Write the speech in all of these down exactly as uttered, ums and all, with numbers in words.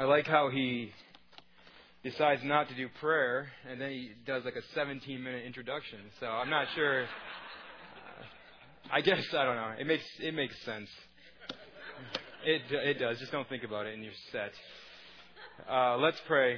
I like how he decides not to do prayer, and then he does like a seventeen-minute introduction. So I'm not sure. Uh, I guess I don't know. It makes it makes sense. It it does. Just don't think about it, and you're set. Uh, let's pray.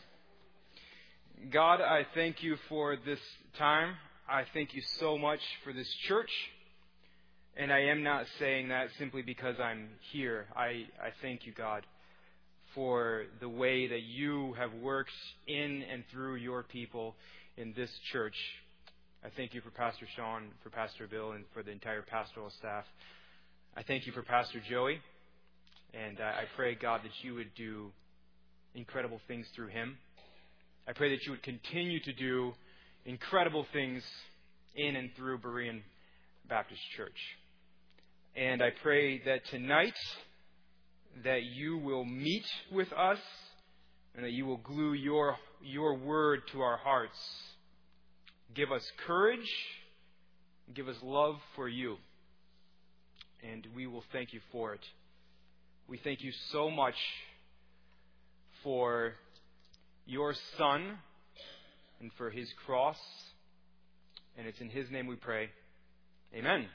God, I thank you for this time. I thank you so much for this church. And I am not saying that simply because I'm here. I, I thank you, God, for the way that you have worked in and through your people in this church. I thank you for Pastor Sean, for Pastor Bill, and for the entire pastoral staff. I thank you for Pastor Joey. And I pray, God, that you would do incredible things through him. I pray that you would continue to do incredible things in and through Berean Baptist Church. And I pray that tonight that you will meet with us and that you will glue your, your word to our hearts. Give us courage. Give us love for you. And we will thank you for it. We thank you so much for your Son and for his cross. And it's in his name we pray. Amen.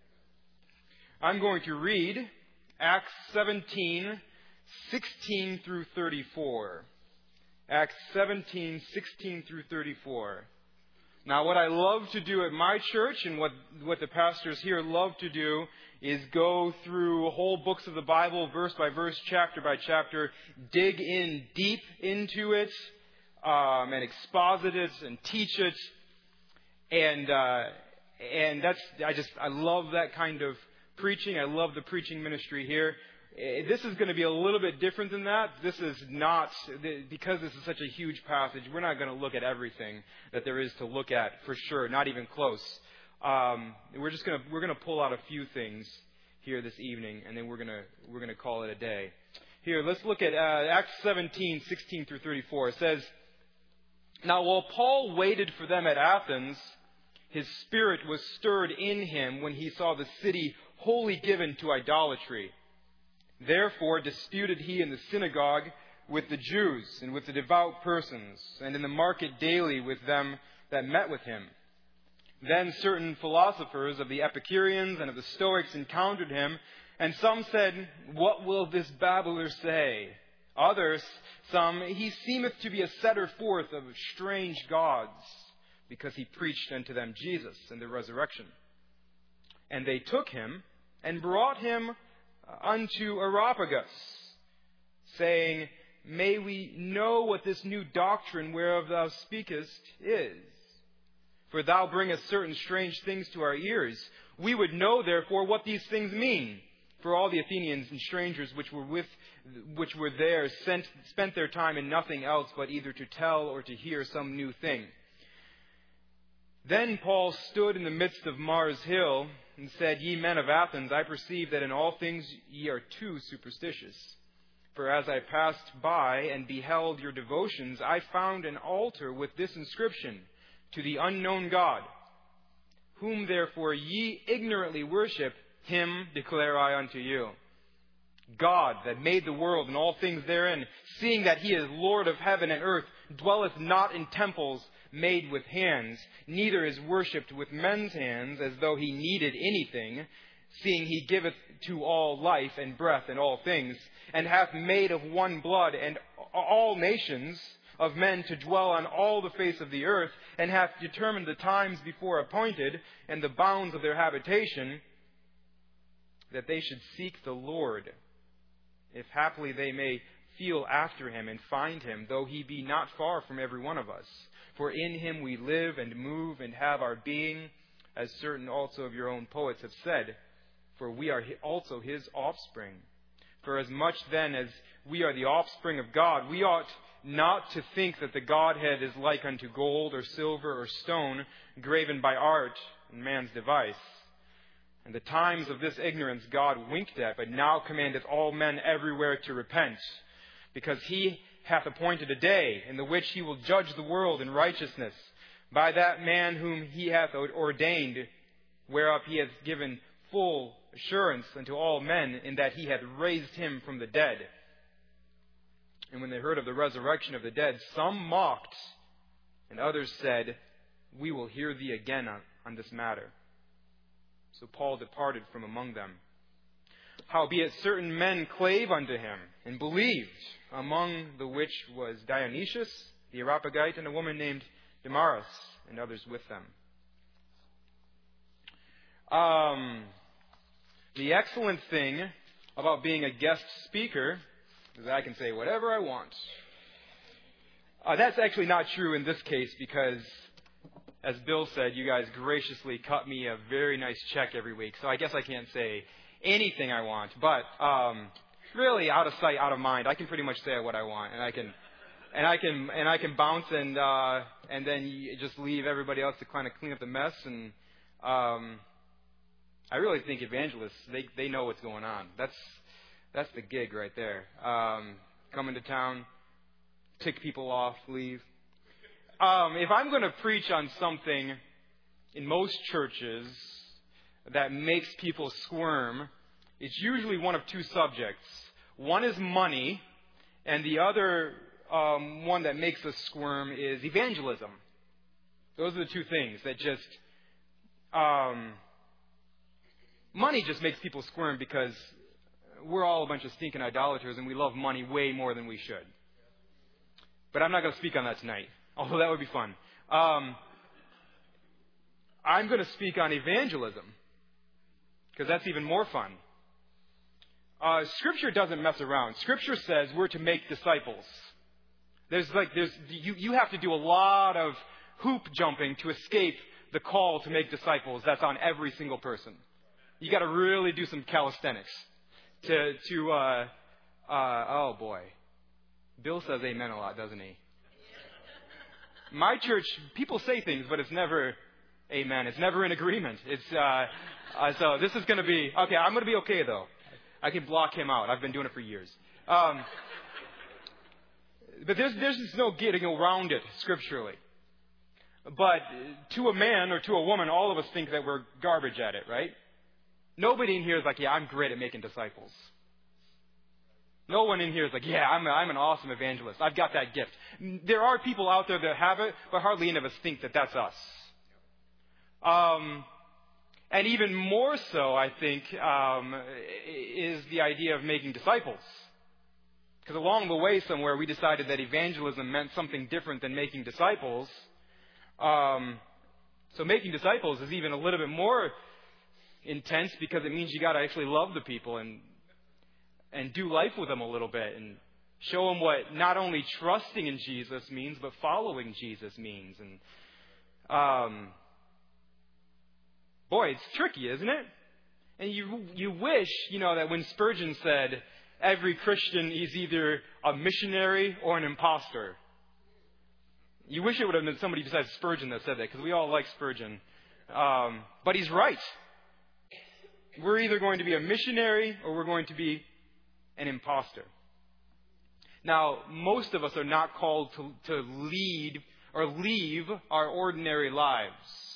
I'm going to read Acts seventeen, sixteen through thirty-four. Acts seventeen, sixteen through thirty-four. Now, what I love to do at my church and what, what the pastors here love to do is go through whole books of the Bible, verse by verse, chapter by chapter, dig in deep into it, um, and exposit it and teach it. And, uh, and that's, I just, I love that kind of preaching. I love the preaching ministry here. This is going to be a little bit different than that. This is not, because this is such a huge passage, we're not going to look at everything that there is to look at, for sure, not even close. Um, we're just going to, we're going to pull out a few things here this evening, and then we're going to, we're going to call it a day. Here, let's look at uh, Acts seventeen, sixteen through thirty-four. It says, "Now while Paul waited for them at Athens, his spirit was stirred in him when he saw the city wholly given to idolatry. Therefore disputed he in the synagogue with the Jews and with the devout persons, and in the market daily with them that met with him. Then certain philosophers of the Epicureans and of the Stoics encountered him, and some said, 'What will this babbler say?' Others, some, 'He seemeth to be a setter forth of strange gods,' because he preached unto them Jesus and the resurrection. And they took him and brought him unto Areopagus, saying, 'May we know what this new doctrine whereof thou speakest is? For thou bringest certain strange things to our ears. We would know, therefore, what these things mean.' For all the Athenians and strangers which were with, which were there sent, spent their time in nothing else but either to tell or to hear some new thing. Then Paul stood in the midst of Mars Hill and said, 'Ye men of Athens, I perceive that in all things ye are too superstitious. For as I passed by and beheld your devotions, I found an altar with this inscription, To the unknown God. Whom therefore ye ignorantly worship, him declare I unto you. God that made the world and all things therein, seeing that he is Lord of heaven and earth, dwelleth not in temples made with hands, neither is worshipped with men's hands as though he needed anything, seeing he giveth to all life and breath and all things, and hath made of one blood and all nations of men to dwell on all the face of the earth, and hath determined the times before appointed and the bounds of their habitation, that they should seek the Lord, if haply they may feel after him and find him, though he be not far from every one of us. For in him we live and move and have our being, as certain also of your own poets have said, for we are also his offspring. For as much then as we are the offspring of God, we ought not to think that the Godhead is like unto gold or silver or stone, graven by art and man's device. And the times of this ignorance God winked at, but now commandeth all men everywhere to repent, because he hath appointed a day in the which he will judge the world in righteousness, by that man whom he hath ordained, whereof he hath given full assurance unto all men, in that he hath raised him from the dead. And when they heard of the resurrection of the dead, some mocked, and others said, "We will hear thee again on, on this matter." So Paul departed from among them. Howbeit certain men clave unto him, and believed, among the which was Dionysius the Areopagite, and a woman named Damaris, and others with them. Um, the excellent thing about being a guest speaker is that I can say whatever I want. Uh, that's actually not true in this case because, as Bill said, you guys graciously cut me a very nice check every week. So I guess I can't say anything I want. But um, really, out of sight, out of mind, I can pretty much say what I want, and I can, and I can, and I can bounce, and uh, and then you just leave everybody else to kind of clean up the mess. And um, I really think evangelists they they know what's going on. That's that's the gig right there. Um, come into town, tick people off, leave. Um, if I'm going to preach on something in most churches that makes people squirm, it's usually one of two subjects. One is money, and the other um, one that makes us squirm is evangelism. Those are the two things that just... Um, money just makes people squirm because we're all a bunch of stinking idolaters and we love money way more than we should. But I'm not going to speak on that tonight, although that would be fun. Um, I'm going to speak on evangelism, because that's even more fun. Uh, Scripture doesn't mess around. Scripture says we're to make disciples. There's like there's you you have to do a lot of hoop jumping to escape the call to make disciples that's on every single person. You got to really do some calisthenics to to uh, uh, oh boy. Bill says amen a lot, doesn't he? My church, people say things, but it's never amen. It's never in agreement. It's uh, uh, so this is going to be okay. I'm going to be okay though. I can block him out. I've been doing it for years. Um, but there's there's just no getting around it scripturally. But to a man or to a woman, all of us think that we're garbage at it, right? Nobody in here is like, yeah, I'm great at making disciples. No one in here is like, yeah, I'm, a, I'm an awesome evangelist. I've got that gift. There are people out there that have it, but hardly any of us think that that's us. Um, and even more so, I think, um, is the idea of making disciples. Because along the way somewhere, we decided that evangelism meant something different than making disciples. Um, so making disciples is even a little bit more intense because it means you got to actually love the people and and do life with them a little bit and show them what not only trusting in Jesus means, but following Jesus means. And um, boy, it's tricky, isn't it? And you you wish, you know, that when Spurgeon said every Christian is either a missionary or an imposter. You wish it would have been somebody besides Spurgeon that said that, because we all like Spurgeon. Um, but he's right. We're either going to be a missionary or we're going to be an imposter. Now, most of us are not called to, to lead or leave our ordinary lives.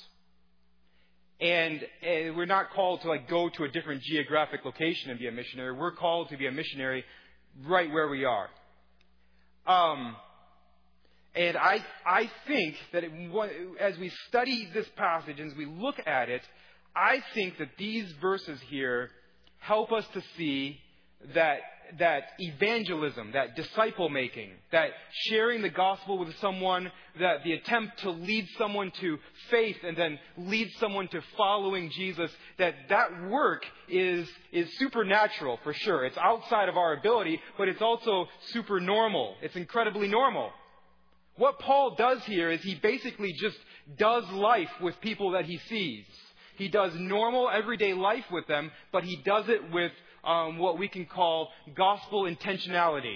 And, and we're not called to like go to a different geographic location and be a missionary. We're called to be a missionary right where we are. Um, and I, I think that it, as we study this passage and as we look at it, I think that these verses here help us to see that that evangelism, that disciple making, that sharing the gospel with someone, that the attempt to lead someone to faith and then lead someone to following Jesus, that that work is is supernatural for sure. It's outside of our ability, but it's also super normal. It's incredibly normal. What Paul does here is he basically just does life with people that he sees. He does normal, everyday life with them, but he does it with um, what we can call gospel intentionality.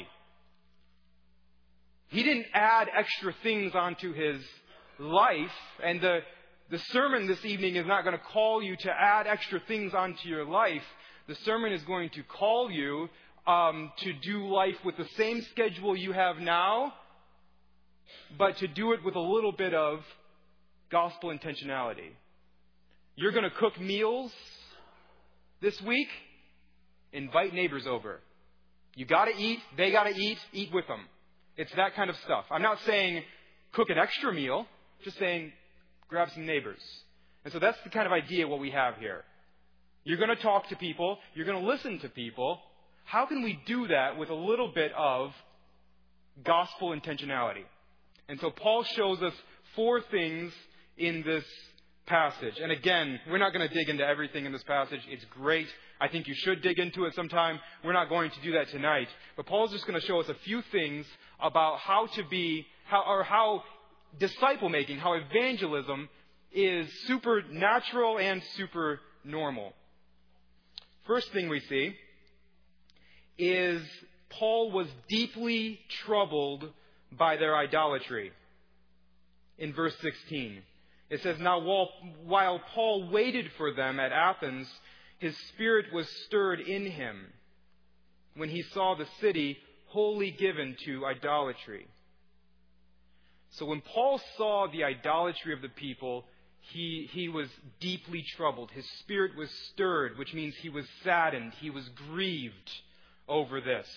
He didn't add extra things onto his life, and the, the sermon this evening is not going to call you to add extra things onto your life. The sermon is going to call you um, to do life with the same schedule you have now, but to do it with a little bit of gospel intentionality. You're going to cook meals this week? Invite neighbors over. You got to eat, they got to eat, eat with them. It's that kind of stuff. I'm not saying cook an extra meal, just saying grab some neighbors. And so that's the kind of idea what we have here. You're going to talk to people, you're going to listen to people. How can we do that with a little bit of gospel intentionality? And so Paul shows us four things in this passage. And again, we're not going to dig into everything in this passage. It's great. I think you should dig into it sometime. We're not going to do that tonight. But Paul's just going to show us a few things about how to be, how, or how disciple making, how evangelism is supernatural and super normal. First thing we see is Paul was deeply troubled by their idolatry. In verse sixteen, it says, "Now while, while Paul waited for them at Athens, his spirit was stirred in him when he saw the city wholly given to idolatry." So when Paul saw the idolatry of the people, he, he was deeply troubled. His spirit was stirred, which means he was saddened. He was grieved over this.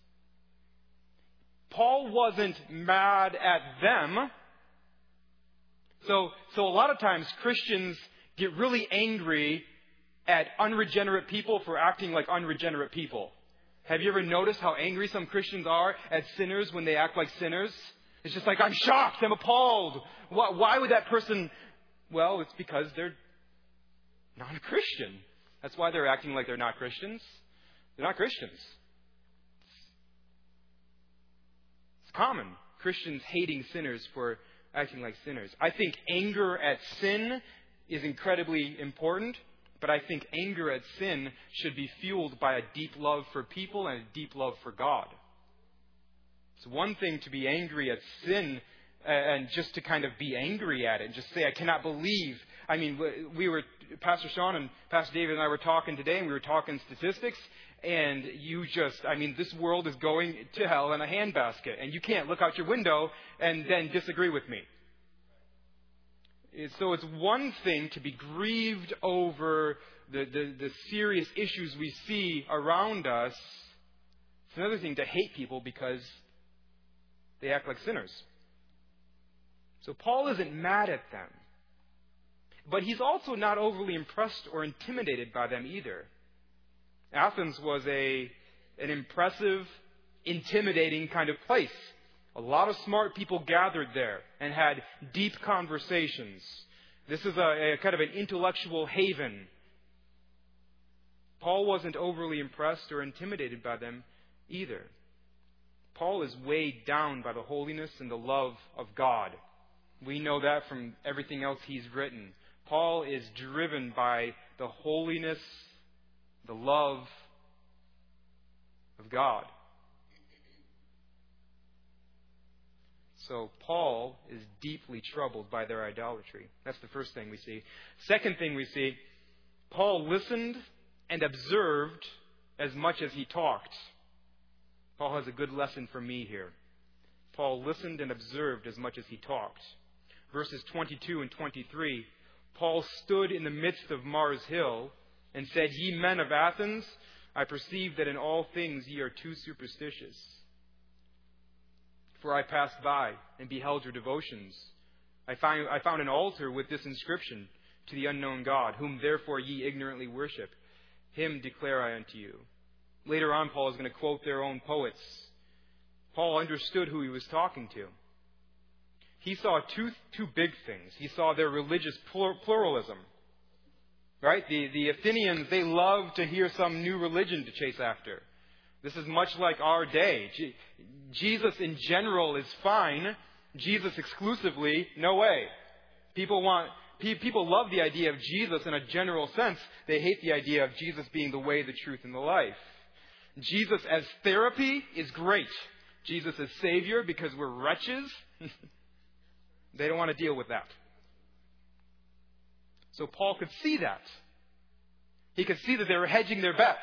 Paul wasn't mad at them. So, so a lot of times Christians get really angry at unregenerate people for acting like unregenerate people. Have you ever noticed how angry some Christians are at sinners when they act like sinners? It's just like, I'm shocked, I'm appalled. Why, why would that person... Well, it's because they're not a Christian. That's why they're acting like they're not Christians. They're not Christians. It's common. Christians hating sinners for acting like sinners. I think anger at sin is incredibly important, but I think anger at sin should be fueled by a deep love for people and a deep love for God. It's one thing to be angry at sin and just to kind of be angry at it and just say, I cannot believe. I mean, we were, Pastor Sean and Pastor David and I were talking today, and we were talking statistics, and you just, I mean, this world is going to hell in a handbasket, and you can't look out your window and then disagree with me. So it's one thing to be grieved over the, the, the serious issues we see around us. It's another thing to hate people because they act like sinners. So Paul isn't mad at them. But he's also not overly impressed or intimidated by them either. Athens was a an impressive, intimidating kind of place. A lot of smart people gathered there and had deep conversations. This is a, a kind of an intellectual haven. Paul wasn't overly impressed or intimidated by them either. Paul is weighed down by the holiness and the love of God. We know that from everything else he's written. Paul is driven by the holiness, the love of God. So Paul is deeply troubled by their idolatry. That's the first thing we see. Second thing we see, Paul listened and observed as much as he talked. Paul has a good lesson for me here. Paul listened and observed as much as he talked. Verses twenty-two and twenty-three, Paul stood in the midst of Mars Hill and said, Ye men of Athens, I perceive that in all things ye are too superstitious. For I passed by and beheld your devotions. I found, I found an altar with this inscription, To the unknown God, whom therefore ye ignorantly worship. Him declare I unto you. Later on, Paul is going to quote their own poets. Paul understood who he was talking to. He saw two two big things. He saw their religious pluralism. Right? The, the Athenians, they love to hear some new religion to chase after. This is much like our day. Je- Jesus in general is fine. Jesus exclusively, no way. People want pe- people love the idea of Jesus in a general sense. They hate the idea of Jesus being the way, the truth, and the life. Jesus as therapy is great. Jesus as Savior because we're wretches. They don't want to deal with that. So Paul could see that. He could see that they were hedging their bets.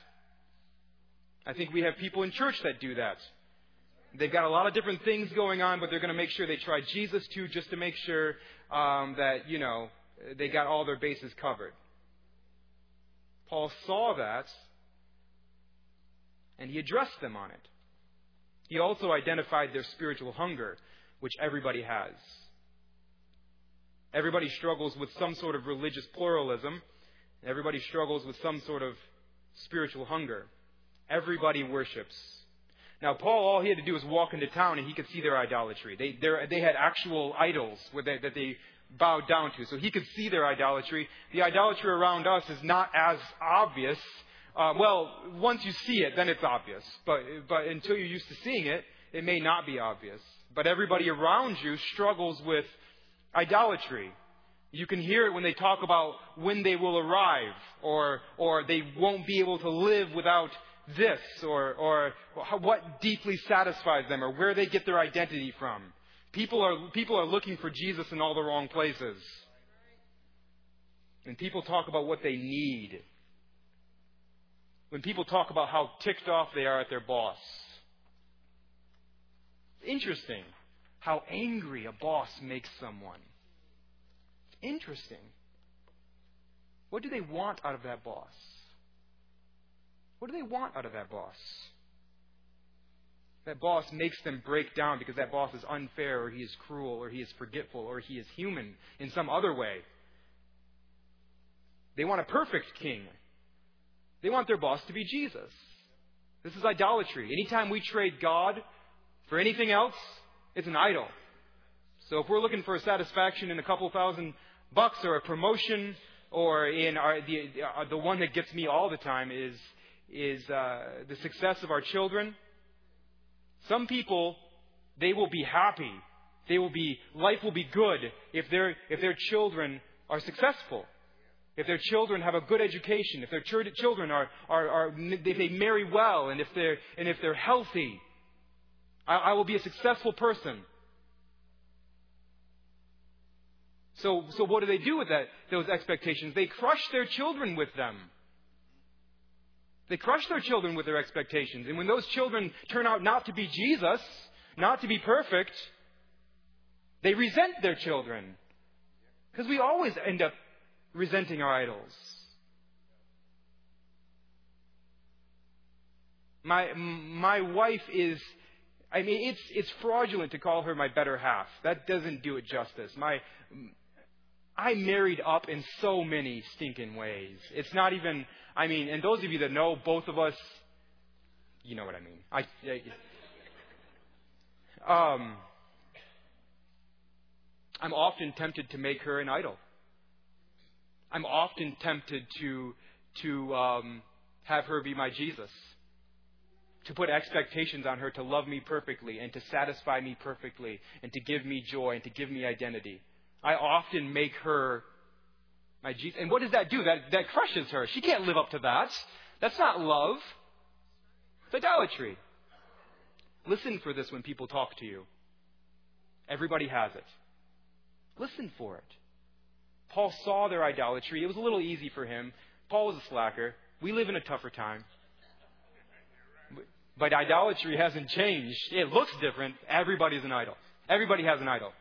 I think we have people in church that do that. They've got a lot of different things going on, but they're going to make sure they try Jesus too, just to make sure um, that, you know, they got all their bases covered. Paul saw that, and he addressed them on it. He also identified their spiritual hunger, which everybody has. Everybody struggles with some sort of religious pluralism. Everybody struggles with some sort of spiritual hunger. Everybody worships. Now, Paul, all he had to do was walk into town and he could see their idolatry. They, they had actual idols they, that they bowed down to. So he could see their idolatry. The idolatry around us is not as obvious. Uh, well, once you see it, then it's obvious. But, but until you're used to seeing it, it may not be obvious. But everybody around you struggles with idolatry. You can hear it when they talk about when they will arrive, or or they won't be able to live without this, or or what deeply satisfies them, or where they get their identity from. People are people are looking for Jesus in all the wrong places. And people talk about what they need. When people talk about how ticked off they are at their boss. It's interesting how angry a boss makes someone. It's interesting. What do they want out of that boss? What do they want out of that boss? That boss makes them break down because that boss is unfair, or he is cruel, or he is forgetful, or he is human in some other way. They want a perfect king. They want their boss to be Jesus. This is idolatry. Anytime we trade God for anything else, it's an idol. So if we're looking for a satisfaction in a couple thousand bucks, or a promotion, or in our, the uh, the one that gets me all the time is is uh, the success of our children. Some people, they will be happy. They will be life will be good if their if their children are successful. If their children have a good education, if their ch- children are, are, are if they marry well, and if they're and if they're healthy, I, I will be a successful person. So, so what do they do with that? Those expectations? They crush their children with them. They crush their children with their expectations, and when those children turn out not to be Jesus, not to be perfect, they resent their children, because we always end up resenting our idols. My my wife is, I mean, it's it's fraudulent to call her my better half. That doesn't do it justice. My I married up in so many stinking ways. It's not even, I mean, and those of you that know both of us, you know what I mean. I, I um I'm often tempted to make her an idol. I'm often tempted to to um, have her be my Jesus, to put expectations on her to love me perfectly and to satisfy me perfectly and to give me joy and to give me identity. I often make her my Jesus. And what does that do? That, that crushes her. She can't live up to that. That's not love. It's idolatry. Listen for this when people talk to you. Everybody has it. Listen for it. Paul saw their idolatry. It was a little easy for him. Paul was a slacker. We live in a tougher time. But idolatry hasn't changed. It looks different. Everybody's an idol. Everybody has an idol.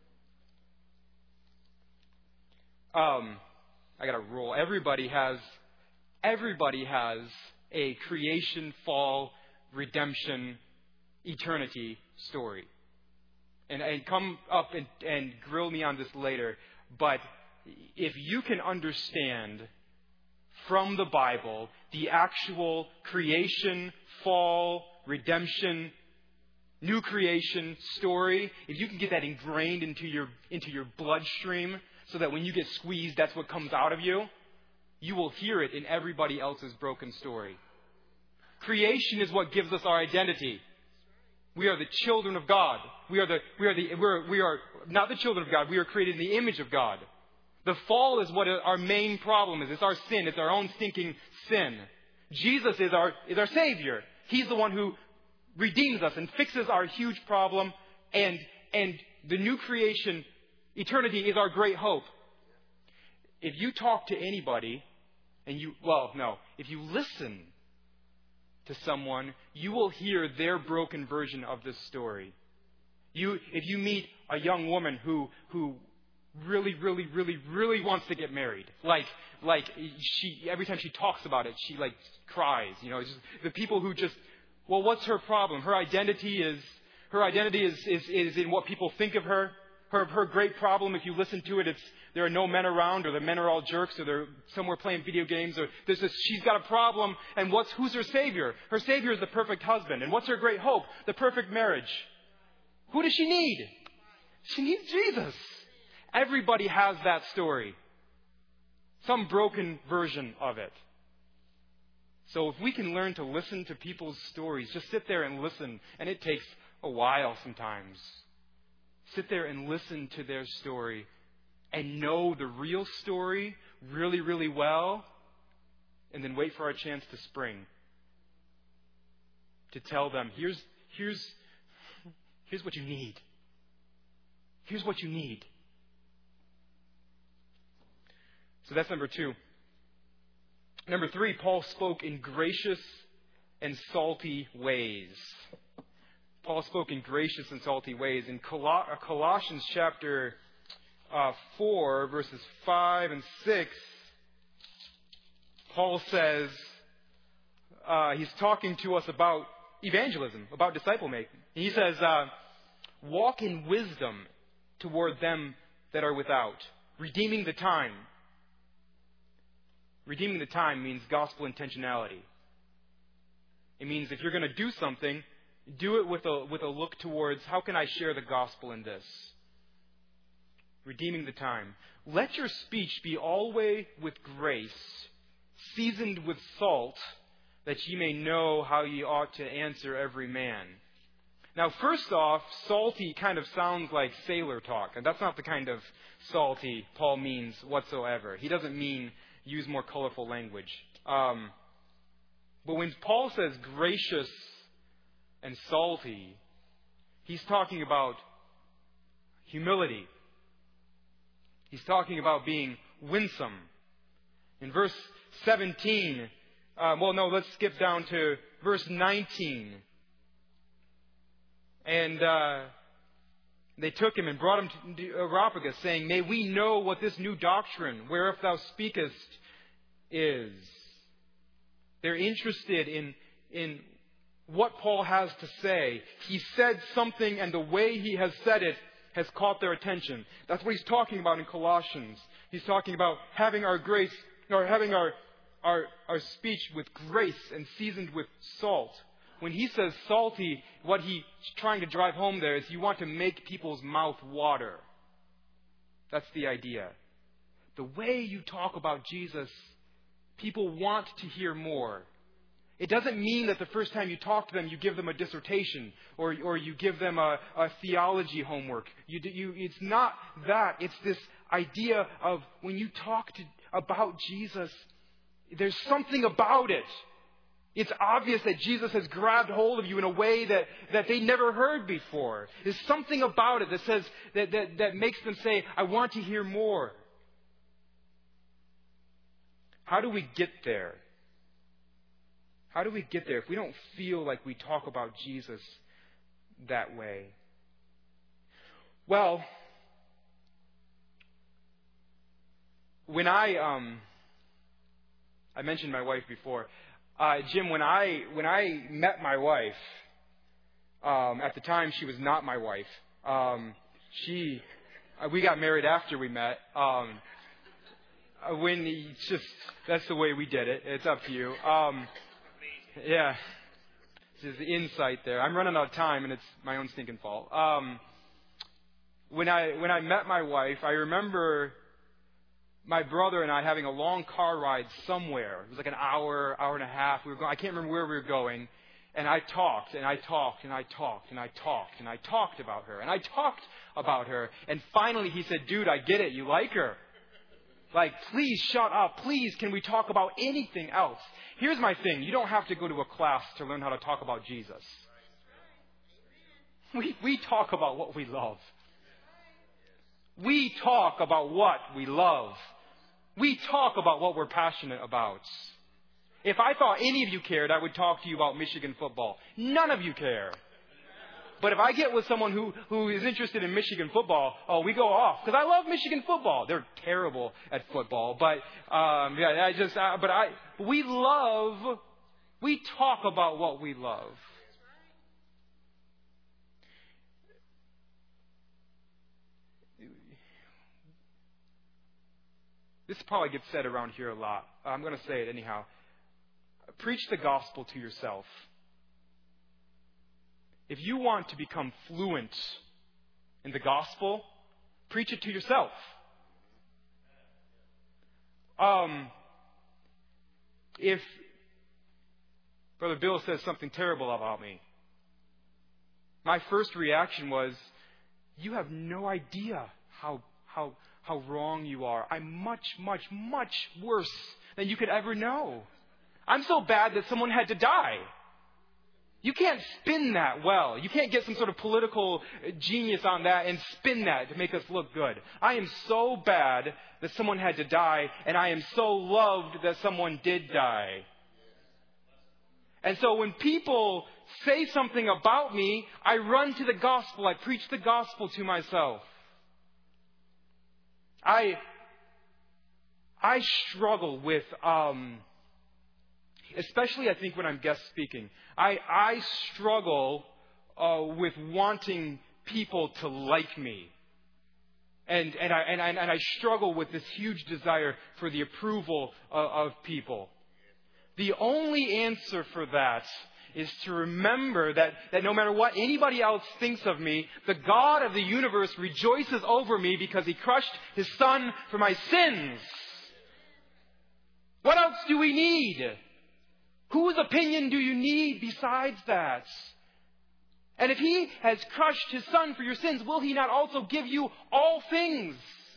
Um, I got a rule. Everybody has, everybody has a creation, fall, redemption, eternity story. And, and come up and, and grill me on this later. But if you can understand from the Bible the actual creation, fall, redemption, new creation story, if you can get that ingrained into your into your bloodstream so that when you get squeezed, that's what comes out of you, you will hear it in everybody else's broken story. Creation is what gives us our identity. We are the children of God. We are the we are the we're, we are not the children of God. We are created in the image of God. The fall is what our main problem is. It's our sin. It's our own stinking sin. Jesus is our is our Savior. He's the one who redeems us and fixes our huge problem. And and the new creation, eternity, is our great hope. If you talk to anybody, and you well no, if you listen to someone, you will hear their broken version of this story. You, if you meet a young woman who who really, really, really, really wants to get married. Like, like she, every time she talks about it, she like cries. You know, it's just the people who just, well, what's her problem? Her identity is, her identity is, is, is in what people think of her. Her, her great problem, if you listen to it, it's there are no men around, or the men are all jerks, or they're somewhere playing video games, or there's this, she's got a problem, and what's, who's her savior? Her savior is the perfect husband. And what's her great hope? The perfect marriage. Who does she need? She needs Jesus. Everybody has that story. Some broken version of it. So if we can learn to listen to people's stories, just sit there and listen, and it takes a while sometimes. Sit there and listen to their story and know the real story really, really well, and then wait for our chance to spring. To tell them, here's, here's, here's what you need. Here's what you need. So that's number two. Number three, Paul spoke in gracious and salty ways. Paul spoke in gracious and salty ways. In Colossians chapter uh, four, verses five and six, Paul says, uh, he's talking to us about evangelism, about disciple making. He says, uh, walk in wisdom toward them that are without, redeeming the time. Redeeming the time means gospel intentionality. It means if you're going to do something, do it with a with a look towards, how can I share the gospel in this? Redeeming the time. Let your speech be always with grace, seasoned with salt, that ye may know how ye ought to answer every man. Now, first off, salty kind of sounds like sailor talk, and that's not the kind of salty Paul means whatsoever. He doesn't mean use more colorful language. Um, but when Paul says gracious and salty, he's talking about humility. He's talking about being winsome. In verse seventeen, uh, well, no, let's skip down to verse nineteen. And uh, they took him and brought him to Areopagus, saying, may we know what this new doctrine, whereof thou speakest, is. They're interested in, in what Paul has to say. He said something, and the way he has said it has caught their attention. That's what he's talking about in Colossians. He's talking about having our grace, or having our, our, our speech with grace and seasoned with salt. When he says salty, what he's trying to drive home there is you want to make people's mouth water. That's the idea. The way you talk about Jesus, people want to hear more. It doesn't mean that the first time you talk to them, you give them a dissertation or, or you give them a, a theology homework. You, you, it's not that. It's this idea of when you talk to, about Jesus, there's something about it. It's obvious that Jesus has grabbed hold of you in a way that, that they never heard before. There's something about it that says that, that, that makes them say, I want to hear more. How do we get there? How do we get there if we don't feel like we talk about Jesus that way? Well, when I um, I mentioned my wife before. Uh, Jim, when I when I met my wife, um, at the time she was not my wife. Um, she, uh, we got married after we met. Um, uh, when it's just that's the way we did it. It's up to you. Um, yeah, this is the insight there. I'm running out of time, and it's my own stinking fault. Um, when I when I met my wife, I remember my brother and I having a long car ride somewhere. It was like an hour, hour and a half. We were going, I can't remember where we were going. And I talked and I talked and I talked and I talked and I talked about her. And I talked about her. And finally he said, dude, I get it. You like her. Like, please shut up. Please, can we talk about anything else? Here's my thing. You don't have to go to a class to learn how to talk about Jesus. We, we talk about what we love. We talk about what we love. We talk about what we're passionate about. If I thought any of you cared, I would talk to you about Michigan football. None of you care. But if I get with someone who, who is interested in Michigan football, oh, we go off. Because I love Michigan football. They're terrible at football. But, um, yeah, I just, uh, but I, we love, we talk about what we love. This probably gets said around here a lot. I'm going to say it anyhow. Preach the gospel to yourself. If you want to become fluent in the gospel, preach it to yourself. Um, if Brother Bill says something terrible about me, my first reaction was, you have no idea how how how wrong you are. I'm much, much, much worse than you could ever know. I'm so bad that someone had to die. You can't spin that well. You can't get some sort of political genius on that and spin that to make us look good. I am so bad that someone had to die, and I am so loved that someone did die. And so when people say something about me, I run to the gospel. I preach the gospel to myself. I I struggle with, um, especially I think when I'm guest speaking, I I struggle uh, with wanting people to like me, and and I and I, and I struggle with this huge desire for the approval of, of people. The only answer for that is to remember that, that no matter what anybody else thinks of me, the God of the universe rejoices over me because He crushed His Son for my sins. What else do we need? Whose opinion do you need besides that? And if He has crushed His Son for your sins, will He not also give you all things?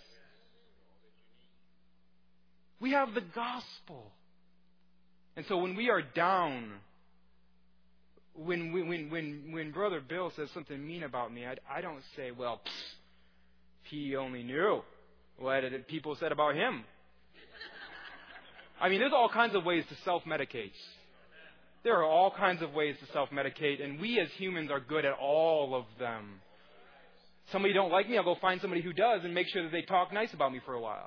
We have the gospel. And so when we are down, When when when when Brother Bill says something mean about me, I, I don't say, well, pfft, he only knew what people said about him. I mean, there's all kinds of ways to self-medicate. There are all kinds of ways to self-medicate, and we as humans are good at all of them. Somebody don't like me, I'll go find somebody who does and make sure that they talk nice about me for a while.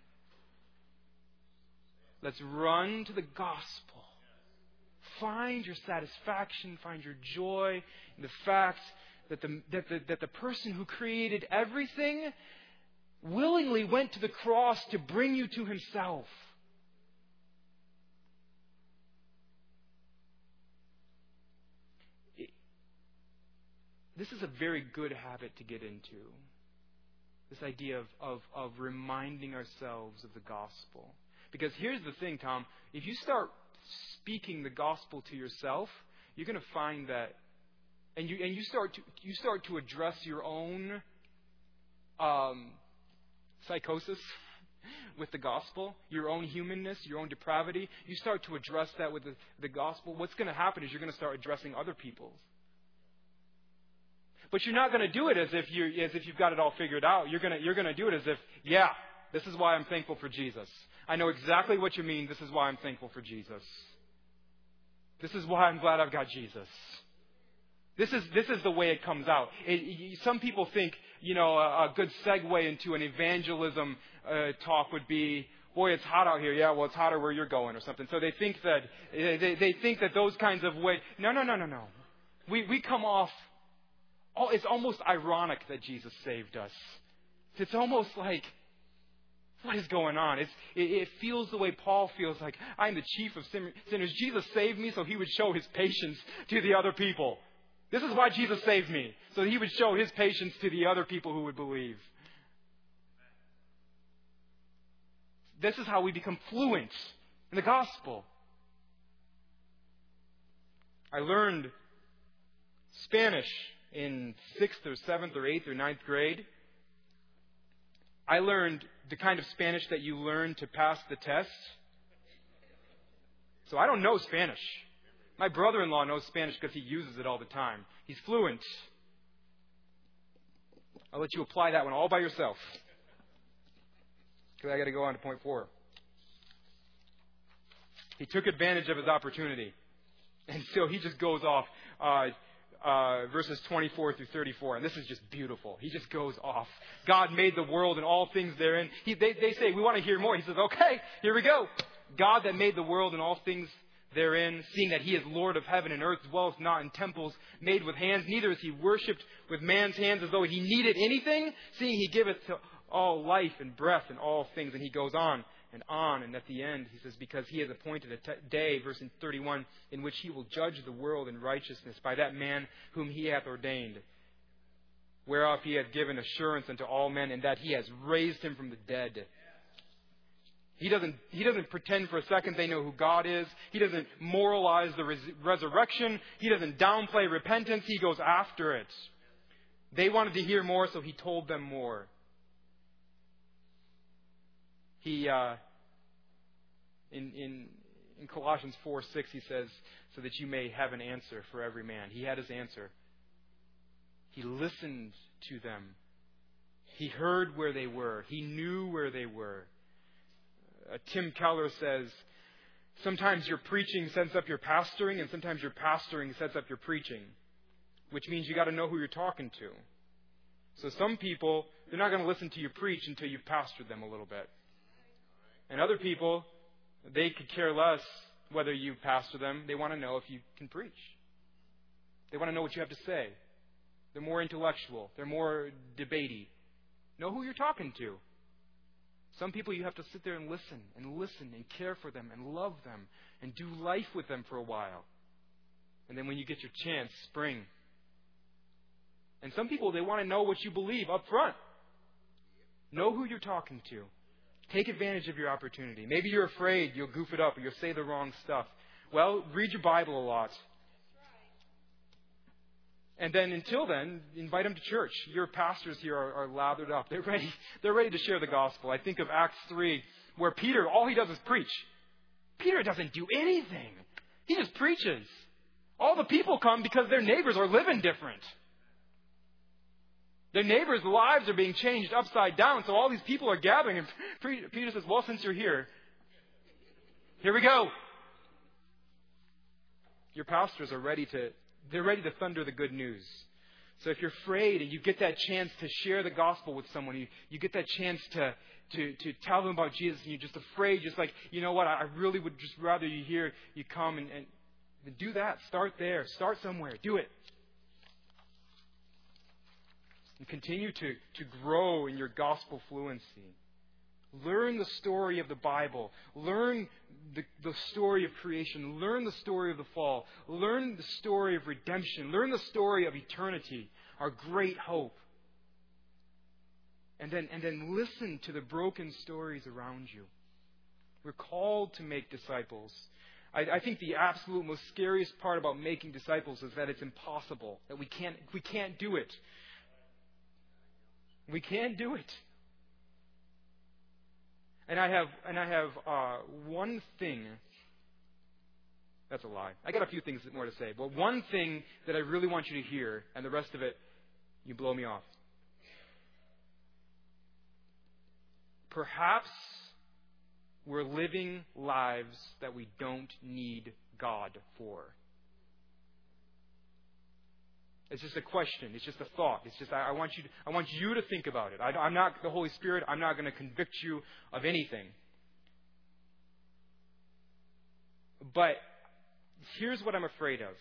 Let's run to the gospel. Find your satisfaction, find your joy in the fact that the, that the, that the person who created everything willingly went to the cross to bring you to Himself. It, this is a very good habit to get into. This idea of, of, of reminding ourselves of the gospel. Because here's the thing, Tom. If you start speaking the gospel to yourself, you're going to find that, and you and you start to you start to address your own um, psychosis with the gospel, your own humanness, your own depravity. You start to address that with the, the gospel. What's going to happen is you're going to start addressing other people's. But you're not going to do it as if you as if you've got it all figured out. You're going to you're going to do it as if, yeah, this is why I'm thankful for Jesus. I know exactly what you mean. This is why I'm thankful for Jesus. This is why I'm glad I've got Jesus. This is this is the way it comes out. It, some people think, you know, a, a good segue into an evangelism uh, talk would be, boy, it's hot out here. Yeah, well, it's hotter where you're going or something. So they think that they, they think that those kinds of way. No, no, no, no, no. We we come off. Oh, it's almost ironic that Jesus saved us. It's almost like, what is going on? It's, it, it feels the way Paul feels, like, I'm the chief of sinners. Jesus saved me so He would show His patience to the other people. This is why Jesus saved me, so that He would show His patience to the other people who would believe. This is how we become fluent in the gospel. I learned Spanish in sixth or seventh or eighth or ninth grade. I learned the kind of Spanish that you learn to pass the test. So I don't know Spanish. My brother-in-law knows Spanish because he uses it all the time. He's fluent. I'll let you apply that one all by yourself. Because I got to go on to point four. He took advantage of his opportunity. And so he just goes off. Uh, uh, verses twenty-four through thirty-four. And this is just beautiful. He just goes off. God made the world and all things therein. He, they, they say, we want to hear more. He says, okay, here we go. God that made the world and all things therein, seeing that he is Lord of heaven and earth, dwelleth not in temples made with hands, neither is he worshipped with man's hands as though he needed anything, seeing he giveth to all life and breath and all things. And he goes on and on. And at the end, he says, because he has appointed a t- day, verse thirty-one, in which he will judge the world in righteousness by that man whom he hath ordained, whereof he hath given assurance unto all men, and that he has raised him from the dead. He doesn't, he doesn't pretend for a second they know who God is. He doesn't moralize the res- resurrection. He doesn't downplay repentance. He goes after it. They wanted to hear more, so he told them more. He, uh, in, in, in Colossians four six, he says, so that you may have an answer for every man. He had his answer. He listened to them. He heard where they were. He knew where they were. Uh, Tim Keller says, sometimes your preaching sets up your pastoring, and sometimes your pastoring sets up your preaching, which means you got to know who you're talking to. So some people, they're not going to listen to you preach until you've pastored them a little bit. And other people, they could care less whether you pastor them. They want to know if you can preach. They want to know what you have to say. They're more intellectual. They're more debatey. Know who you're talking to. Some people you have to sit there and listen and listen and care for them and love them and do life with them for a while. And then when you get your chance, spring. And some people, they want to know what you believe up front. Know who you're talking to. Take advantage of your opportunity. Maybe you're afraid you'll goof it up or you'll say the wrong stuff. Well, read your Bible a lot. And then until then, invite them to church. Your pastors here are, are lathered up. They're ready. They're ready to share the gospel. I think of Acts three, where Peter, all he does is preach. Peter doesn't do anything. He just preaches. All the people come because their neighbors are living different. Their neighbors' lives are being changed upside down. So all these people are gathering. And Peter says, well, since you're here, here we go. Your pastors are ready to They're ready to thunder the good news. So if you're afraid and you get that chance to share the gospel with someone, you, you get that chance to, to, to tell them about Jesus, and you're just afraid, just like, you know what, I really would just rather you hear, you come and, and do that. Start there. Start somewhere. Do it. And continue to, to grow in your gospel fluency. Learn the story of the Bible. Learn the, the story of creation. Learn the story of the fall. Learn the story of redemption. Learn the story of eternity, our great hope. And then, and then listen to the broken stories around you. We're called to make disciples. I, I think the absolute most scariest part about making disciples is that it's impossible, that we can't, we can't do it. We can't do it. And I have, and I have uh, one thing. That's a lie. I got a few things more to say, but one thing that I really want you to hear, and the rest of it, you blow me off. Perhaps we're living lives that we don't need God for. It's just a question. It's just a thought. It's just I, I want you. To, I want you to think about it. I, I'm not the Holy Spirit. I'm not going to convict you of anything. But here's what I'm afraid of.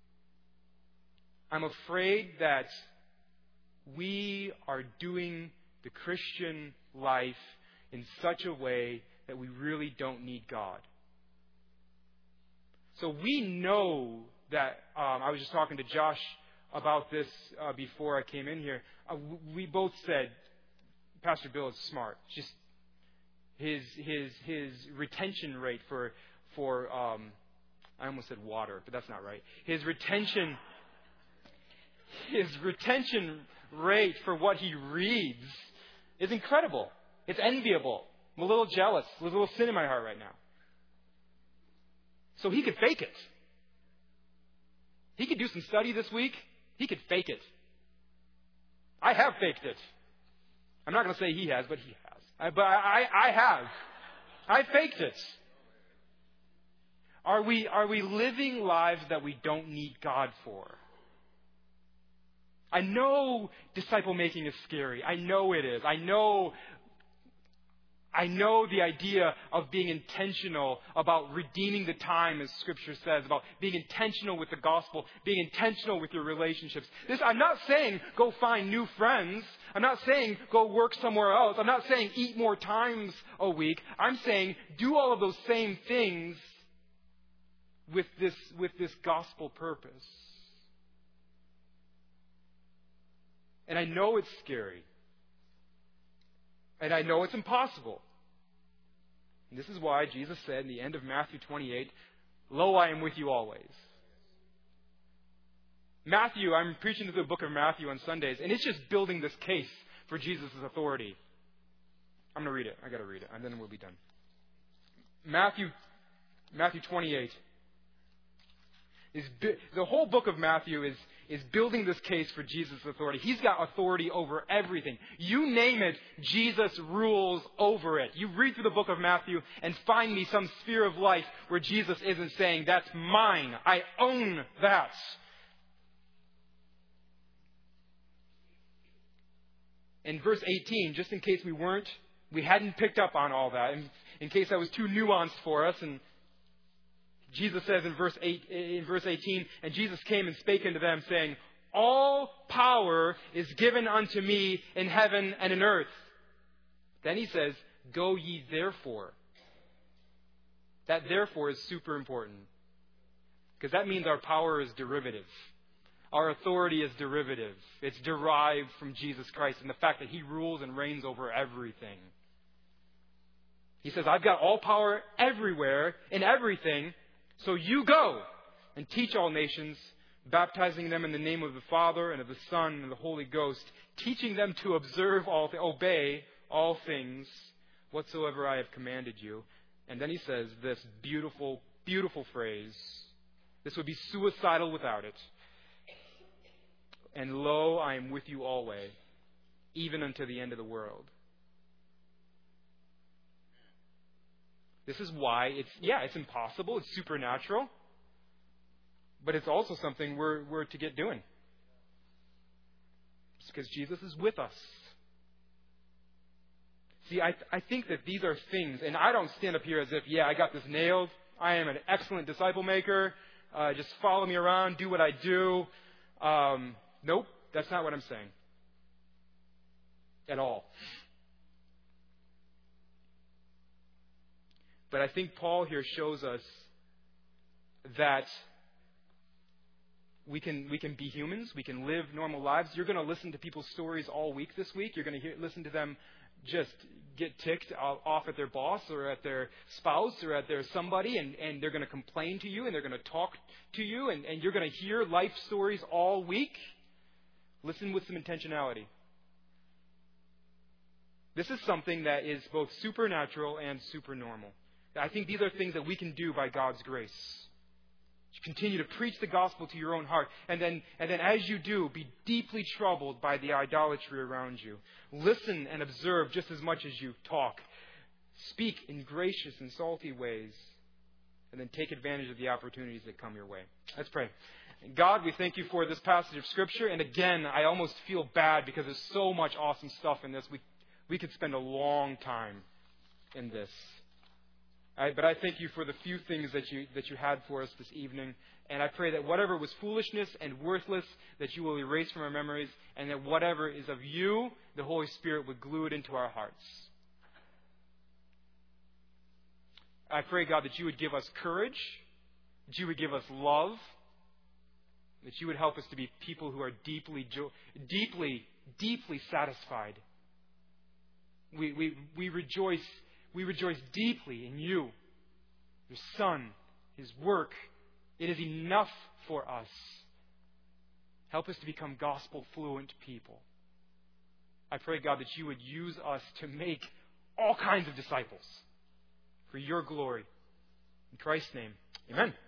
I'm afraid that we are doing the Christian life in such a way that we really don't need God. So we know that. Um, I was just talking to Josh about this uh, before I came in here. Uh, we both said Pastor Bill is smart. Just his his his retention rate for for um, I almost said water, but that's not right. His retention his retention rate for what he reads is incredible. It's enviable. I'm a little jealous. There's a little sin in my heart right now. So he could fake it. He could do some study this week. He could fake it. I have faked it. I'm not going to say he has, but he has. I, but I, I have. I faked it. Are we, are we living lives that we don't need God for? I know disciple making is scary. I know it is. I know I know the idea of being intentional about redeeming the time, as Scripture says, about being intentional with the gospel, being intentional with your relationships. This, I'm not saying go find new friends. I'm not saying go work somewhere else. I'm not saying eat more times a week. I'm saying do all of those same things with this, with this gospel purpose. And I know it's scary. And I know it's impossible. And this is why Jesus said in the end of Matthew twenty-eight, "Lo, I am with you always." Matthew, I'm preaching to the book of Matthew on Sundays, and it's just building this case for Jesus' authority. I'm going to read it. I got to read it, and then we'll be done. Matthew, Matthew twenty-eight. Is the whole book of Matthew is, is building this case for Jesus' authority. He's got authority over everything. You name it, Jesus rules over it. You read through the book of Matthew and find me some sphere of life where Jesus isn't saying, "That's mine. I own that." In verse eighteen, just in case we weren't, we hadn't picked up on all that, in, in case that was too nuanced for us, and Jesus says in verse eight, in verse eighteen, "And Jesus came and spake unto them, saying, All power is given unto me in heaven and in earth." Then he says, "Go ye therefore." That therefore is super important. Because that means our power is derivative. Our authority is derivative. It's derived from Jesus Christ and the fact that He rules and reigns over everything. He says, "I've got all power everywhere in everything. So you go and teach all nations, baptizing them in the name of the Father and of the Son and of the Holy Ghost, teaching them to observe all, th- obey all things whatsoever I have commanded you." And then he says this beautiful, beautiful phrase. This would be suicidal without it. "And lo, I am with you always, even unto the end of the world." This is why it's, yeah, it's impossible. It's supernatural. But it's also something we're, we're to get doing. It's because Jesus is with us. See, I, I think that these are things, and I don't stand up here as if, yeah, I got this nailed. I am an excellent disciple maker. Uh, just follow me around, do what I do. Um, nope, that's not what I'm saying. At all. But I think Paul here shows us that we can we can be humans. We can live normal lives. You're going to listen to people's stories all week this week. You're going to hear, listen to them just get ticked off at their boss or at their spouse or at their somebody, and, and they're going to complain to you and they're going to talk to you, and, and you're going to hear life stories all week. Listen with some intentionality. This is something that is both supernatural and supernormal. I think these are things that we can do by God's grace. Continue to preach the gospel to your own heart. And then, and then as you do, be deeply troubled by the idolatry around you. Listen and observe just as much as you talk. Speak in gracious and salty ways. And then take advantage of the opportunities that come your way. Let's pray. God, we thank you for this passage of Scripture. And again, I almost feel bad because there's so much awesome stuff in this. We, we could spend a long time in this. I, but I thank you for the few things that you that you had for us this evening. And I pray that whatever was foolishness and worthless, that you will erase from our memories, and that whatever is of you, the Holy Spirit would glue it into our hearts. I pray, God, that you would give us courage, that you would give us love, that you would help us to be people who are deeply, jo- deeply, deeply satisfied. We, we, we rejoice We rejoice deeply in you, your Son, His work. It is enough for us. Help us to become gospel-fluent people. I pray, God, that you would use us to make all kinds of disciples for your glory. In Christ's name, amen.